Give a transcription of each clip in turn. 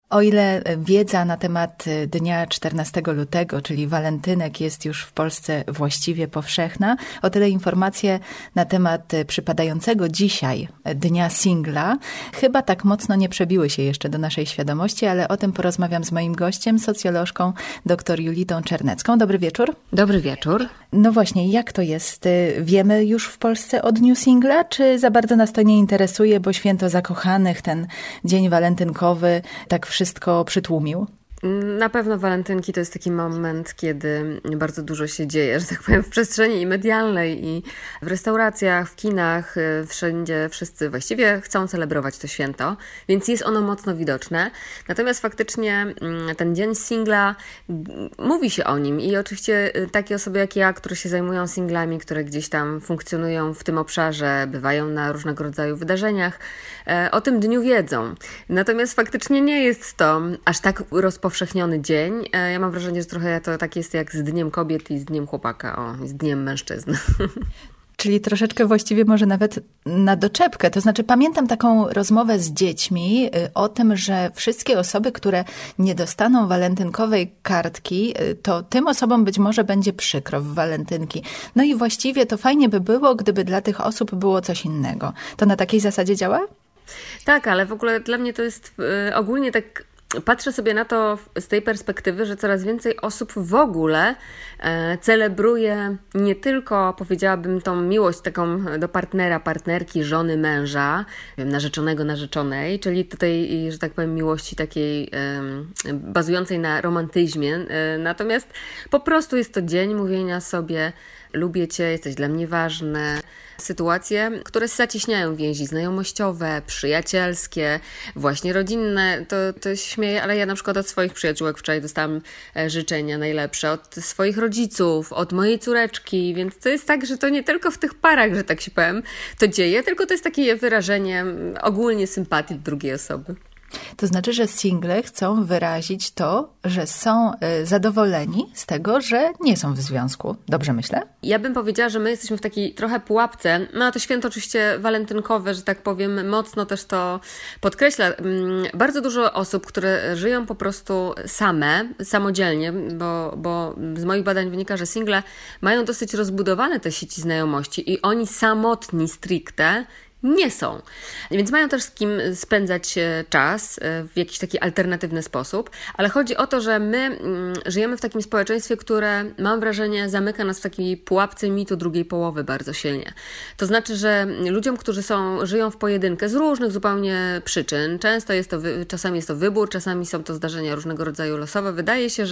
O ile wiedza na temat dnia 14 lutego, czyli walentynek, jest już w Polsce właściwie powszechna, o tyle informacje na temat przypadającego dzisiaj dnia singla chyba tak mocno nie przebiły się jeszcze do naszej świadomości, ale o tym porozmawiam z moim gościem, socjolożką dr Julitą Czernecką. Dobry wieczór. Dobry wieczór. No właśnie, jak to jest? Wiemy już w Polsce o dniu singla, czy za bardzo nas to nie interesuje, bo święto zakochanych, ten dzień walentynkowy tak wszystko przytłumił? Na pewno walentynki to jest taki moment, kiedy bardzo dużo się dzieje, że tak powiem, w przestrzeni medialnej i w restauracjach, w kinach, wszędzie wszyscy właściwie chcą celebrować to święto, więc jest ono mocno widoczne. Natomiast faktycznie ten dzień singla, mówi się o nim i oczywiście takie osoby jak ja, które się zajmują singlami, które gdzieś tam funkcjonują w tym obszarze, bywają na różnego rodzaju wydarzeniach, o tym dniu wiedzą. Natomiast faktycznie nie jest to aż tak rozpowszechniony dzień. Ja mam wrażenie, że trochę to tak jest jak z Dniem Kobiet i z Dniem Chłopaka, i z Dniem Mężczyzn. Czyli troszeczkę właściwie może nawet na doczepkę. To znaczy pamiętam taką rozmowę z dziećmi o tym, że wszystkie osoby, które nie dostaną walentynkowej kartki, to tym osobom być może będzie przykro w walentynki. No i właściwie to fajnie by było, gdyby dla tych osób było coś innego. To na takiej zasadzie działa? Tak, ale w ogóle dla mnie to jest ogólnie tak. Patrzę sobie na to z tej perspektywy, że coraz więcej osób w ogóle celebruje nie tylko, powiedziałabym, tą miłość taką do partnera, partnerki, żony, męża, narzeczonego, narzeczonej, czyli tutaj, że tak powiem, miłości takiej bazującej na romantyzmie. Natomiast po prostu jest to dzień mówienia sobie: lubię Cię, jesteś dla mnie ważny. Sytuacje, które zacieśniają więzi znajomościowe, przyjacielskie, właśnie rodzinne. To się śmieję, ale ja na przykład od swoich przyjaciółek wczoraj dostałam życzenia najlepsze, od swoich rodziców, od mojej córeczki, więc to jest tak, że to nie tylko w tych parach, że tak się powiem, to dzieje, tylko to jest takie wyrażenie ogólnie sympatii do drugiej osoby. To znaczy, że single chcą wyrazić to, że są zadowoleni z tego, że nie są w związku. Dobrze myślę? Ja bym powiedziała, że my jesteśmy w takiej trochę pułapce. No a to święto oczywiście walentynkowe, że tak powiem, mocno też to podkreśla. Bardzo dużo osób, które żyją po prostu samodzielnie, bo z moich badań wynika, że single mają dosyć rozbudowane te sieci znajomości i oni samotni stricte nie są. Więc mają też z kim spędzać czas w jakiś taki alternatywny sposób, ale chodzi o to, że my żyjemy w takim społeczeństwie, które, mam wrażenie, zamyka nas w takiej pułapce mitu drugiej połowy bardzo silnie. To znaczy, że ludziom, którzy żyją w pojedynkę z różnych zupełnie przyczyn, czasami jest to wybór, czasami są to zdarzenia różnego rodzaju losowe, wydaje się,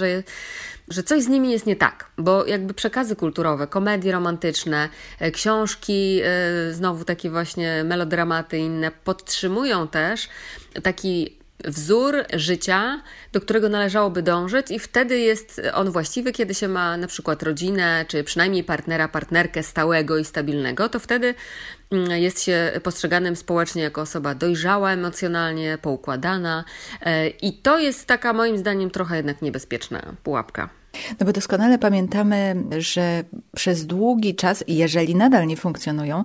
że coś z nimi jest nie tak, bo jakby przekazy kulturowe, komedie romantyczne, książki, znowu takie właśnie melodramaty inne, podtrzymują też taki wzór życia, do którego należałoby dążyć i wtedy jest on właściwy, kiedy się ma na przykład rodzinę, czy przynajmniej partnera, partnerkę stałego i stabilnego, to wtedy jest się postrzeganym społecznie jako osoba dojrzała emocjonalnie, poukładana i to jest taka, moim zdaniem, trochę jednak niebezpieczna pułapka. No bo doskonale pamiętamy, że przez długi czas, jeżeli nadal nie funkcjonują,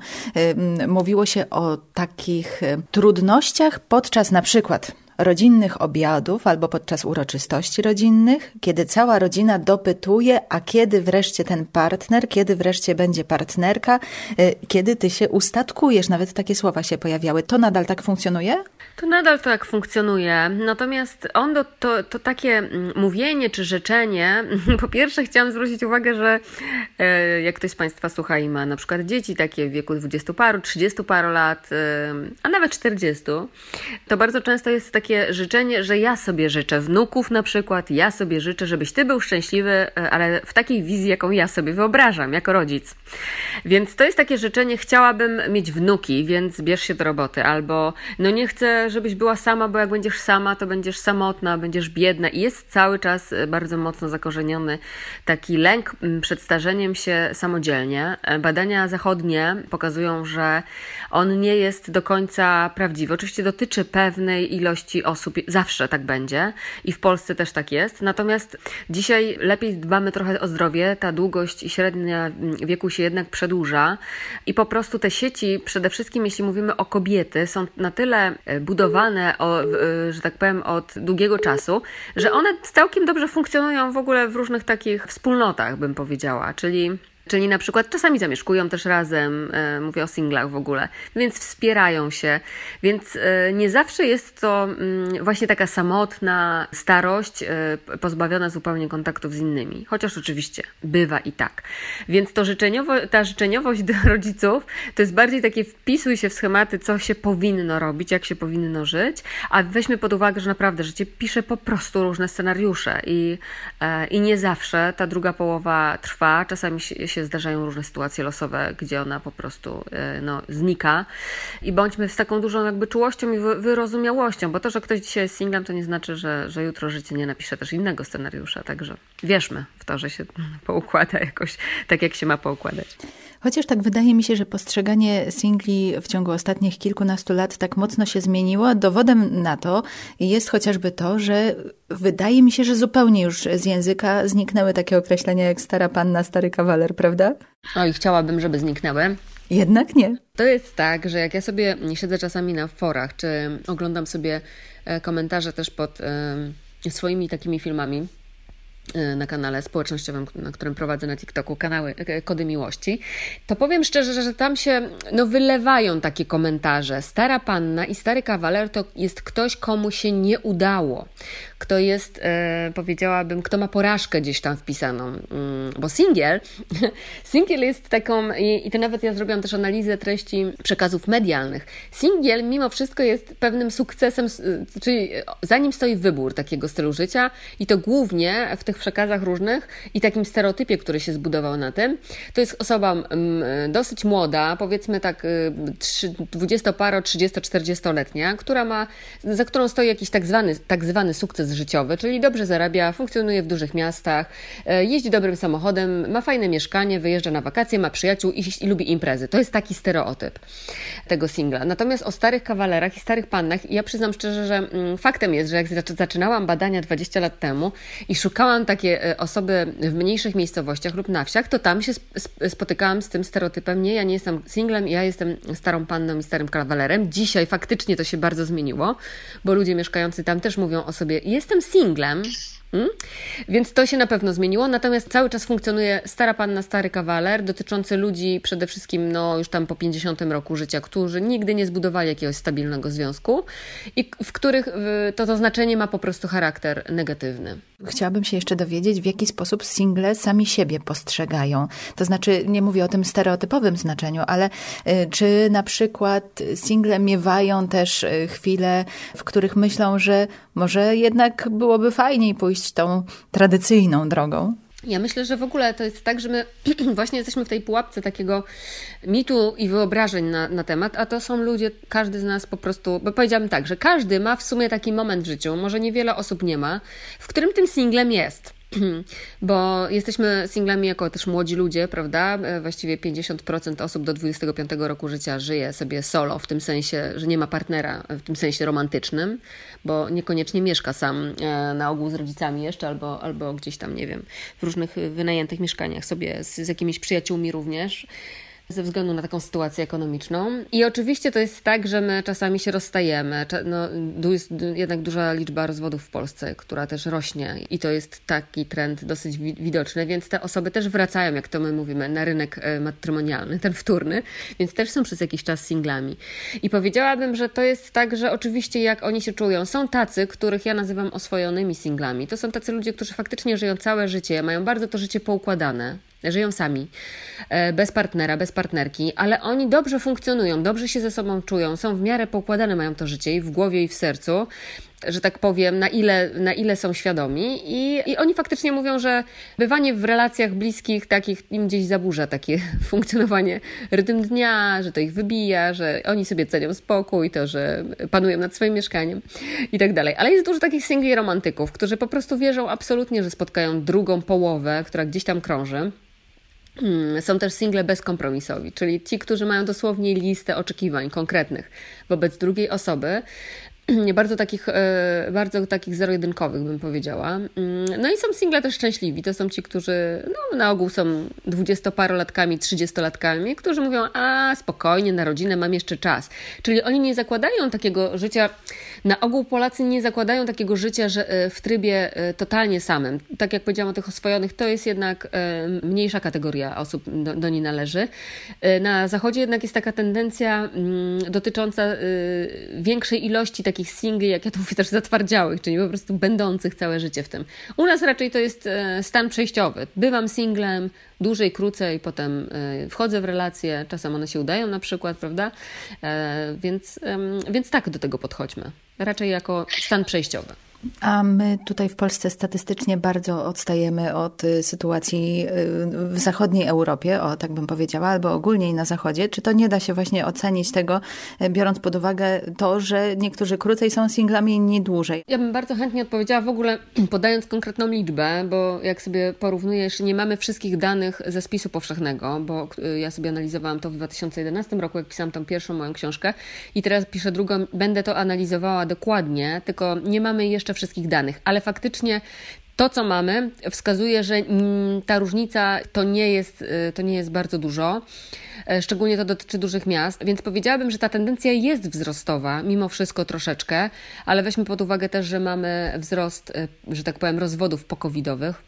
mówiło się o takich trudnościach podczas na przykład rodzinnych obiadów albo podczas uroczystości rodzinnych, kiedy cała rodzina dopytuje, a kiedy wreszcie ten partner, kiedy wreszcie będzie partnerka, kiedy ty się ustatkujesz. Nawet takie słowa się pojawiały. To nadal tak funkcjonuje? To nadal tak funkcjonuje. Natomiast to takie mówienie czy życzenie, po pierwsze chciałam zwrócić uwagę, że jak ktoś z Państwa słucha i ma na przykład dzieci takie w wieku 20 paru, 30 paru lat, a nawet 40, to bardzo często jest takie życzenie, że ja sobie życzę wnuków na przykład, ja sobie życzę, żebyś ty był szczęśliwy, ale w takiej wizji, jaką ja sobie wyobrażam jako rodzic. Więc to jest takie życzenie, chciałabym mieć wnuki, więc bierz się do roboty, albo no nie chcę, żebyś była sama, bo jak będziesz sama, to będziesz samotna, będziesz biedna i jest cały czas bardzo mocno zakorzeniony taki lęk przed starzeniem się samodzielnie. Badania zachodnie pokazują, że on nie jest do końca prawdziwy. Oczywiście dotyczy pewnej ilości większości osób zawsze tak będzie i w Polsce też tak jest. Natomiast dzisiaj lepiej dbamy trochę o zdrowie, ta długość i średnia wieku się jednak przedłuża i po prostu te sieci, przede wszystkim jeśli mówimy o kobiety, są na tyle budowane, że tak powiem, od długiego czasu, że one całkiem dobrze funkcjonują w ogóle w różnych takich wspólnotach, bym powiedziała, czyli na przykład czasami zamieszkują też razem, mówię o singlach w ogóle, więc wspierają się, więc nie zawsze jest to właśnie taka samotna starość, pozbawiona zupełnie kontaktów z innymi, chociaż oczywiście bywa i tak. Więc ta życzeniowość do rodziców to jest bardziej takie wpisuj się w schematy, co się powinno robić, jak się powinno żyć, a weźmy pod uwagę, że naprawdę życie pisze po prostu różne scenariusze i nie zawsze ta druga połowa trwa, czasami się zdarzają różne sytuacje losowe, gdzie ona po prostu znika i bądźmy z taką dużą jakby czułością i wyrozumiałością, bo to, że ktoś dzisiaj jest singlem, to nie znaczy, że jutro życie nie napisze też innego scenariusza, także wierzmy w to, że się poukłada jakoś tak, jak się ma poukładać. Chociaż tak wydaje mi się, że postrzeganie singli w ciągu ostatnich kilkunastu lat tak mocno się zmieniło. Dowodem na to jest chociażby to, że wydaje mi się, że zupełnie już z języka zniknęły takie określenia jak stara panna, stary kawaler, prawda? Oj, chciałabym, żeby zniknęły. Jednak nie. To jest tak, że jak ja sobie siedzę czasami na forach, czy oglądam sobie komentarze też pod swoimi takimi filmami, na kanale społecznościowym, na którym prowadzę na TikToku, kanały Kody Miłości, to powiem szczerze, że tam się wylewają takie komentarze. Stara panna i stary kawaler to jest ktoś, komu się nie udało. Kto jest, powiedziałabym, kto ma porażkę gdzieś tam wpisaną. Bo singiel jest taką, i to nawet ja zrobiłam też analizę treści przekazów medialnych. Singiel mimo wszystko jest pewnym sukcesem, czyli za nim stoi wybór takiego stylu życia i to głównie w tych przekazach różnych i takim stereotypie, który się zbudował na tym, to jest osoba dosyć młoda, powiedzmy tak 20-30-40-letnia, za którą stoi jakiś tak zwany sukces życiowy, czyli dobrze zarabia, funkcjonuje w dużych miastach, jeździ dobrym samochodem, ma fajne mieszkanie, wyjeżdża na wakacje, ma przyjaciół i lubi imprezy. To jest taki stereotyp tego singla. Natomiast o starych kawalerach i starych pannach, ja przyznam szczerze, że faktem jest, że jak zaczynałam badania 20 lat temu i szukałam takie osoby w mniejszych miejscowościach lub na wsiach, to tam się spotykałam z tym stereotypem. Nie, ja nie jestem singlem, ja jestem starą panną i starym kawalerem. Dzisiaj faktycznie to się bardzo zmieniło, bo ludzie mieszkający tam też mówią o sobie, jestem singlem. Więc to się na pewno zmieniło, natomiast cały czas funkcjonuje stara panna, stary kawaler, dotyczący ludzi przede wszystkim już tam po 50 roku życia, którzy nigdy nie zbudowali jakiegoś stabilnego związku i w których to znaczenie ma po prostu charakter negatywny. Chciałabym się jeszcze dowiedzieć, w jaki sposób single sami siebie postrzegają. To znaczy, nie mówię o tym stereotypowym znaczeniu, ale czy na przykład single miewają też chwile, w których myślą, że może jednak byłoby fajniej pójść tą tradycyjną drogą? Ja myślę, że w ogóle to jest tak, że my właśnie jesteśmy w tej pułapce takiego mitu i wyobrażeń na temat, a to są ludzie, każdy z nas po prostu, bo powiedziałabym tak, że każdy ma w sumie taki moment w życiu, może niewiele osób nie ma, w którym tym singlem jest. Bo jesteśmy singlami jako też młodzi ludzie, prawda? Właściwie 50% osób do 25 roku życia żyje sobie solo, w tym sensie, że nie ma partnera, w tym sensie romantycznym, bo niekoniecznie mieszka sam, na ogół z rodzicami jeszcze, albo gdzieś tam, nie wiem, w różnych wynajętych mieszkaniach sobie z jakimiś przyjaciółmi również, ze względu na taką sytuację ekonomiczną. I oczywiście to jest tak, że my czasami się rozstajemy. Jest jednak duża liczba rozwodów w Polsce, która też rośnie i to jest taki trend dosyć widoczny, więc te osoby też wracają, jak to my mówimy, na rynek matrymonialny, ten wtórny, więc też są przez jakiś czas singlami. I powiedziałabym, że to jest tak, że oczywiście jak oni się czują, są tacy, których ja nazywam oswojonymi singlami. To są tacy ludzie, którzy faktycznie żyją całe życie, mają bardzo to życie poukładane. Żyją sami, bez partnera, bez partnerki, ale oni dobrze funkcjonują, dobrze się ze sobą czują, są w miarę poukładane, mają to życie i w głowie, i w sercu, że tak powiem, na ile są świadomi i oni faktycznie mówią, że bywanie w relacjach bliskich takich im gdzieś zaburza takie funkcjonowanie, rytm dnia, że to ich wybija, że oni sobie cenią spokój, to, że panują nad swoim mieszkaniem i tak dalej. Ale jest dużo takich singli romantyków, którzy po prostu wierzą absolutnie, że spotkają drugą połowę, która gdzieś tam krąży. Są też single bezkompromisowi, czyli ci, którzy mają dosłownie listę oczekiwań konkretnych wobec drugiej osoby, bardzo takich zero-jedynkowych, bym powiedziała. No i są single też szczęśliwi. To są ci, którzy na ogół są 20-parolatkami, 30-latkami, którzy mówią, spokojnie, na rodzinę mam jeszcze czas. Czyli oni nie zakładają takiego życia, na ogół Polacy nie zakładają takiego życia, że w trybie totalnie samym. Tak jak powiedziałam o tych oswojonych, to jest jednak mniejsza kategoria osób, do niej należy. Na Zachodzie jednak jest taka tendencja dotycząca większej ilości takich singli, jak ja to mówię, też zatwardziałych, czyli po prostu będących całe życie w tym. U nas raczej to jest stan przejściowy. Bywam singlem, dłużej, krócej, potem wchodzę w relacje, czasem one się udają na przykład, prawda? Więc tak do tego podchodźmy. Raczej jako stan przejściowy. A my tutaj w Polsce statystycznie bardzo odstajemy od sytuacji w zachodniej Europie, tak bym powiedziała, albo ogólnie na Zachodzie. Czy to nie da się właśnie ocenić tego, biorąc pod uwagę to, że niektórzy krócej są singlami, inni dłużej? Ja bym bardzo chętnie odpowiedziała w ogóle podając konkretną liczbę, bo jak sobie porównuję, jeszcze nie mamy wszystkich danych ze spisu powszechnego, bo ja sobie analizowałam to w 2011 roku, jak pisałam tą pierwszą moją książkę i teraz piszę drugą, będę to analizowała dokładnie, tylko nie mamy jeszcze wszystkich danych, ale faktycznie to, co mamy, wskazuje, że ta różnica to nie jest bardzo dużo. Szczególnie to dotyczy dużych miast, więc powiedziałabym, że ta tendencja jest wzrostowa, mimo wszystko troszeczkę, ale weźmy pod uwagę też, że mamy wzrost, że tak powiem, rozwodów pokowidowych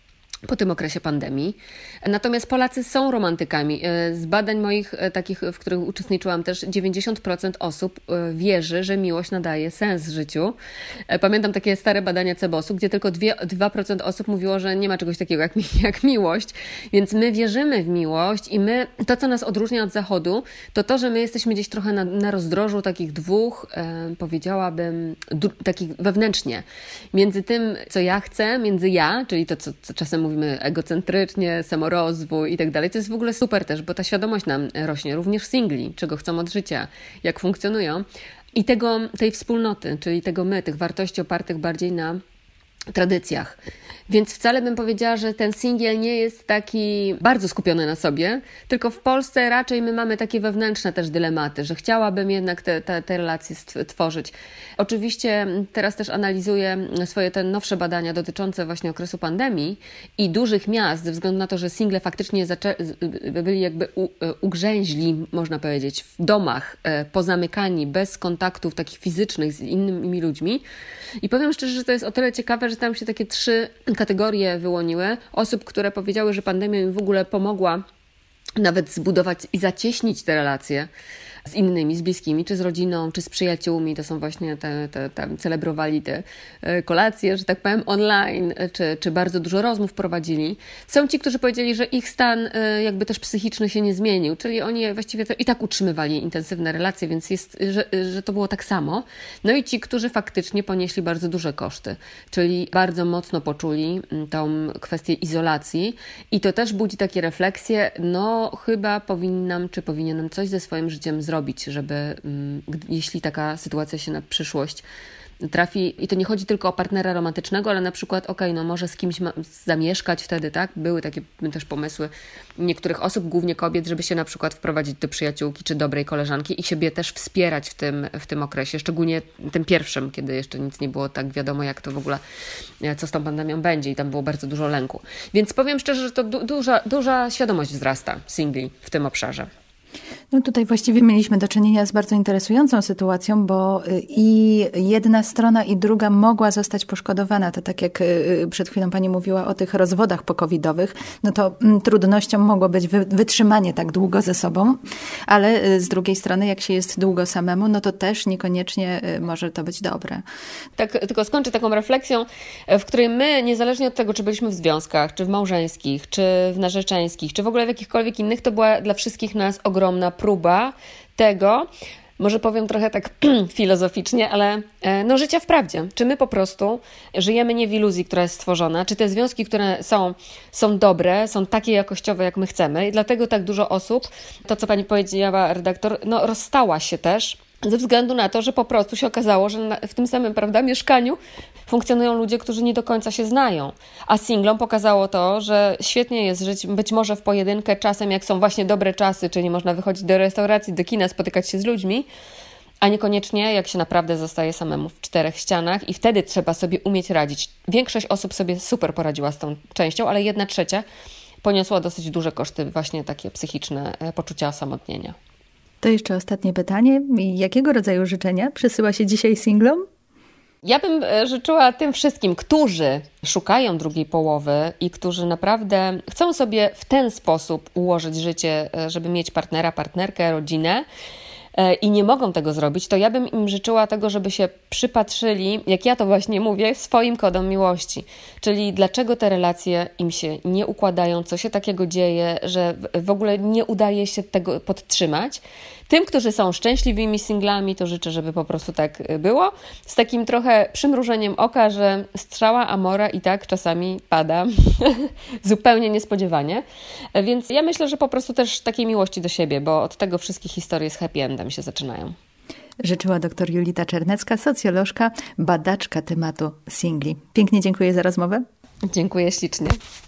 po tym okresie pandemii. Natomiast Polacy są romantykami. Z badań moich takich, w których uczestniczyłam też, 90% osób wierzy, że miłość nadaje sens życiu. Pamiętam takie stare badania CBOS-u, gdzie tylko 2% osób mówiło, że nie ma czegoś takiego jak miłość. Więc my wierzymy w miłość i to, co nas odróżnia od Zachodu, to, że my jesteśmy gdzieś trochę na rozdrożu takich dwóch, powiedziałabym, takich wewnętrznie. Między tym, co ja chcę, między ja, czyli to, co czasem mówimy egocentrycznie, samorozwój i tak dalej. To jest w ogóle super też, bo ta świadomość nam rośnie, również singli, czego chcą od życia, jak funkcjonują i tej wspólnoty, czyli tych wartości opartych bardziej na tradycjach. Więc wcale bym powiedziała, że ten singiel nie jest taki bardzo skupiony na sobie, tylko w Polsce raczej my mamy takie wewnętrzne też dylematy, że chciałabym jednak te relacje tworzyć. Oczywiście teraz też analizuję swoje te nowsze badania dotyczące właśnie okresu pandemii i dużych miast, ze względu na to, że single faktycznie byli jakby ugrzęźli, można powiedzieć, w domach, pozamykani, bez kontaktów takich fizycznych z innymi ludźmi. I powiem szczerze, że to jest o tyle ciekawe, że tam się takie 3 kategorie wyłoniły. Osób, które powiedziały, że pandemia im w ogóle pomogła nawet zbudować i zacieśnić te relacje z innymi, z bliskimi, czy z rodziną, czy z przyjaciółmi. To są właśnie celebrowali te kolacje, że tak powiem, online, czy bardzo dużo rozmów prowadzili. Są ci, którzy powiedzieli, że ich stan jakby też psychiczny się nie zmienił, czyli oni właściwie i tak utrzymywali intensywne relacje, więc że to było tak samo. No i ci, którzy faktycznie ponieśli bardzo duże koszty, czyli bardzo mocno poczuli tą kwestię izolacji i to też budzi takie refleksje, chyba powinienem coś ze swoim życiem zrobić, żeby jeśli taka sytuacja się na przyszłość trafi, i to nie chodzi tylko o partnera romantycznego, ale na przykład może z kimś zamieszkać wtedy, tak? Były takie też pomysły niektórych osób, głównie kobiet, żeby się na przykład wprowadzić do przyjaciółki czy dobrej koleżanki i siebie też wspierać w tym okresie, szczególnie tym pierwszym, kiedy jeszcze nic nie było tak wiadomo, jak to w ogóle, co z tą pandemią będzie i tam było bardzo dużo lęku. Więc powiem szczerze, że to duża świadomość wzrasta singli w tym obszarze. No tutaj właściwie mieliśmy do czynienia z bardzo interesującą sytuacją, bo i jedna strona i druga mogła zostać poszkodowana. To tak jak przed chwilą pani mówiła o tych rozwodach pokowidowych, no to trudnością mogło być wytrzymanie tak długo ze sobą, ale z drugiej strony jak się jest długo samemu, no to też niekoniecznie może to być dobre. Tak, tylko skończę taką refleksją, w której my, niezależnie od tego, czy byliśmy w związkach, czy w małżeńskich, czy w narzeczeńskich, czy w ogóle w jakichkolwiek innych, to była dla wszystkich nas ogromna próba tego, może powiem trochę tak filozoficznie, ale życia w prawdzie. Czy my po prostu żyjemy nie w iluzji, która jest stworzona, czy te związki, które są dobre, są takie jakościowe, jak my chcemy i dlatego tak dużo osób, to co pani powiedziała, redaktor, rozstała się też ze względu na to, że po prostu się okazało, że w tym samym, mieszkaniu funkcjonują ludzie, którzy nie do końca się znają. A singlom pokazało to, że świetnie jest żyć być może w pojedynkę czasem, jak są właśnie dobre czasy, czyli można wychodzić do restauracji, do kina, spotykać się z ludźmi, a niekoniecznie jak się naprawdę zostaje samemu w 4 ścianach i wtedy trzeba sobie umieć radzić. Większość osób sobie super poradziła z tą częścią, ale 1/3 poniosła dosyć duże koszty, właśnie takie psychiczne poczucia osamotnienia. To jeszcze ostatnie pytanie. Jakiego rodzaju życzenia przesyła się dzisiaj singlom? Ja bym życzyła tym wszystkim, którzy szukają drugiej połowy i którzy naprawdę chcą sobie w ten sposób ułożyć życie, żeby mieć partnera, partnerkę, rodzinę i nie mogą tego zrobić, to ja bym im życzyła tego, żeby się przypatrzyli, jak ja to właśnie mówię, swoim kodom miłości. Czyli dlaczego te relacje im się nie układają, co się takiego dzieje, że w ogóle nie udaje się tego podtrzymać. Tym, którzy są szczęśliwymi singlami, to życzę, żeby po prostu tak było. Z takim trochę przymrużeniem oka, że strzała amora i tak czasami pada zupełnie niespodziewanie. Więc ja myślę, że po prostu też takiej miłości do siebie, bo od tego wszystkie historie z happy endem się zaczynają. Życzyła dr Julita Czernecka, socjolożka, badaczka tematu singli. Pięknie dziękuję za rozmowę. Dziękuję ślicznie.